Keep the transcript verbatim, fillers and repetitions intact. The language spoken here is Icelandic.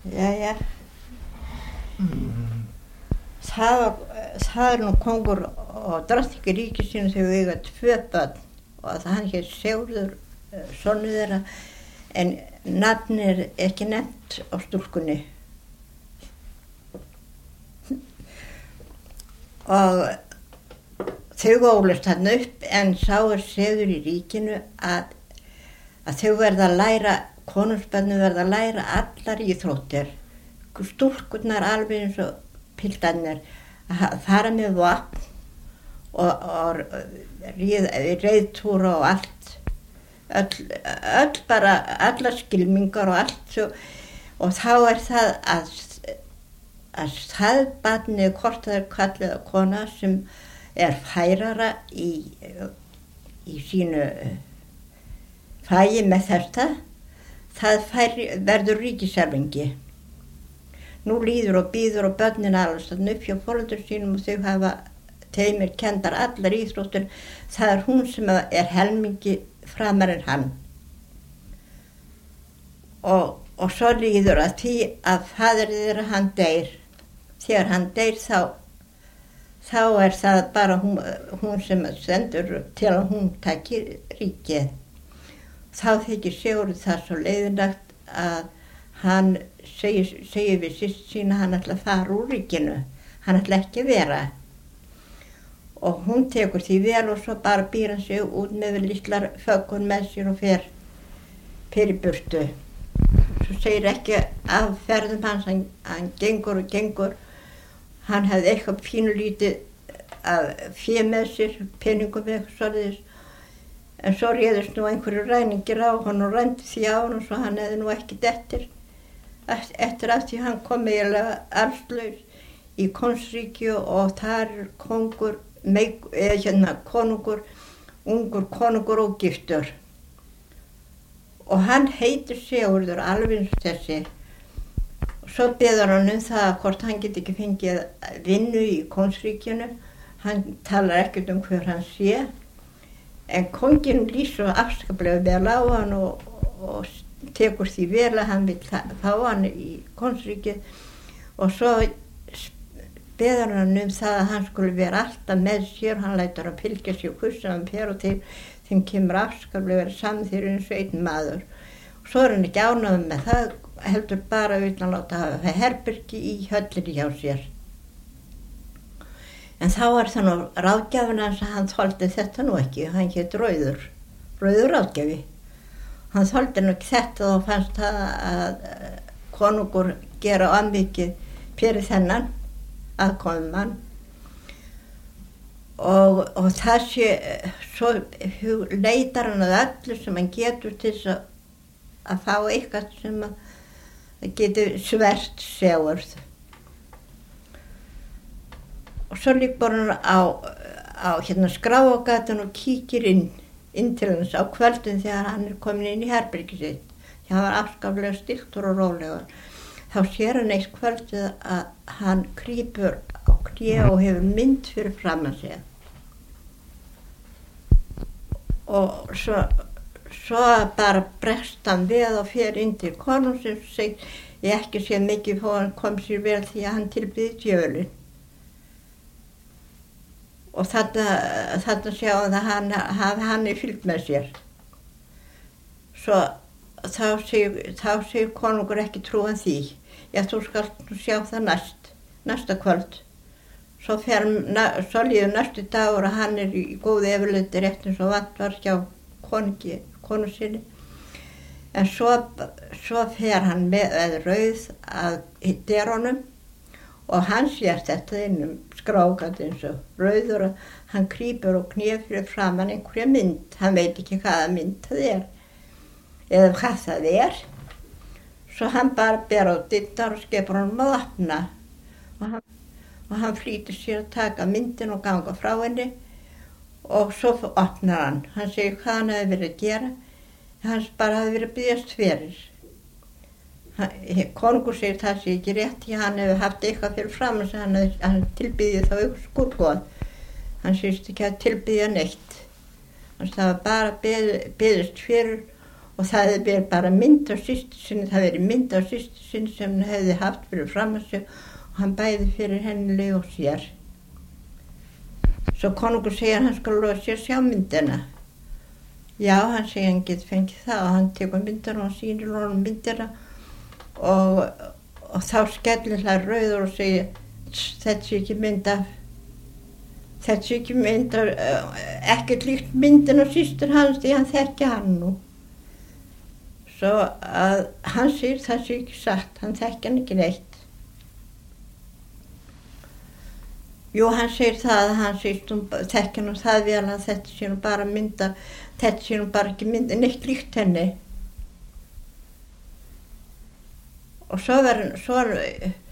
Jæja. Mm. Það, það er nú kongur og drottningi ríkisins þau eiga tvö börn og það hann hér Sigurður, sonur þeirra, en nafn er ekki nefnt á stúlkunni. Og þau ólust hann upp en sá er segur í ríkinu að, að þau verða að læra, konungsbörnin verða að læra allar íþróttir, stúlkurnar alveg eins og piltarnir, að fara með vopn og, og reið, reiðtúra og allt, öll, öll bara, allar skylmingar og allt svo, og þá er það að, að það barnið hvort það er kallið að kona sem er færara í, í sínu fæi með þetta, það fær, verður ríkiserfingi. Nú líður og býður og börnin alveg þarna upp hjá foreldrum sínum og þau hafa þeimir kendar allar íþróttir. Það er hún sem er helmingi framar en hann. Og, og svo líður að því að faðir þeirra hann deyr. Þegar hann deyr þá, þá er það bara hún, hún sem sendur til að hún taki ríkið. Þá þykir Sigurður það svo leiðinlegt að hann segir, segir við systur sína hann ætla að fara úr ríkinu, hann ætla ekki að vera. Og hún tekur því vel og svo bara býr hann sig út með litlar föggur með sér og fer fyrir burtu. Svo segir ekki af ferðum hans, hann, hann gengur og gengur. Hann hefði eitthvað pínulítið af fé með sér, peningum með eitthvað svoleiðis. En svo réðust nú einhverju ræningir á hann og rændi því á hann og svo hann hefði nú ekki dettir. Eftir að því hann kom eiginlega arflaus í Konungsríki og þar er kongur, meik, eða hérna konungur, ungur konungur og giftur. Og hann heitir Sigurður alveg eins og þessi. Og svo beður hann um það hvort hann get ekki fengið vinnu í Konungsríkinu. Hann talar ekkert um hver hann sé. En konginn lýsir afskaplega vel á hann og, og tekur því vel að hann vil fá hann í Konungsríkið og svo beður hann um það að hann skulle vera alltaf með sér, hann lætur að fylgja sér hversu hann fer og til þeim kemur afskaplega vera saman þeir eins og einn maður. Og svo er hann ekki ánægður með það, heldur bara utan að láta hafa herbergi í höllinni hjá sér. En þá er það nú ráðgjafinn hans að hann þoldi þetta nú ekki, hann hét Rauður, Rauður ráðgjafi. Hann þoldi nú ekki þetta og fannst það að konungur gera ómikið fyrir þennan aðkomumann. Og, og það sé, svo leitar hann að öllu sem hann getur til þess að, að fá eitthvað sem að getur svert Sigurð. Og svo líkbar hann á, á hérna skráargatinu og kíkir inn. inn til hans á kvöldin þegar hann er komin inn í herbergið sitt. Það var afskaplega stiltur og rólegur. Þá sér hann eitt kvöldið að hann krýpur á kné og hefur mynd fyrir framan sig. Og svo, svo bara bregst hann við og fer inn til konungsins og segir ég ekki sé mikið fór hann kom sér vel því að hann tilbyði djöfulinn. Og þarna, þarna sjáum það hann, hann, hann er fylgt með sér. Svo þá segir, þá segir konungur ekki trúan því. Já, þú skalt nú sjá það næst, næsta kvöld. Svo, fer, svo líður næstu dagur að hann er í góðu yfirleiti rétt eins og vant var hjá konungi, konu sinni. En svo, svo fer hann með Rauð að dyrunum og hann sér þetta innum skrákat eins og Rauður og hann krýpur og knýr fyrir framan einhverja mynd. Hann veit ekki hvaða mynd það er eða hvað það er. Svo hann bara ber á dyrnar og skipar honum að opna og hann, og hann flýtir sér að taka myndin og ganga frá henni og svo opnar hann. Hann segir hvað hann hefði verið að gera. Hann bara hefði verið að biðjast fyrir. Konungur segir það sé ekki rétt því hann hefur haft eitthvað fyrir framan sem hann, hann tilbyði þá ykkur skúrgóð. Hann segist ekki að tilbyðja neitt. Þannig að það var bara beð, beðist fyrir og það hefði verið bara mynd á systur sinni, það hefði verið mynd á systur sinni sem hann hefði haft fyrir fram að sig og hann bæði fyrir henni og sér. Svo konungur segir hann skal lofa sér sjá myndina. Já, hann segir hann getur fengið það og hann tekur myndina og hann sýnir honum myndina og, og þá skellir hann rauður og segir þetta sé ekki mynd af þetta sé ekki mynd af ekkert líkt myndin á systur hans því hann þekki hann nú. Svo að hann segir það sé ekki satt, hann þekki hann ekki neitt. Jú, hann segir það að hann segist um þekki hann það vel að þetta sé nú bara mynda, þetta sé nú bara ekki mynda, neitt líkt henni. Og svo var, svo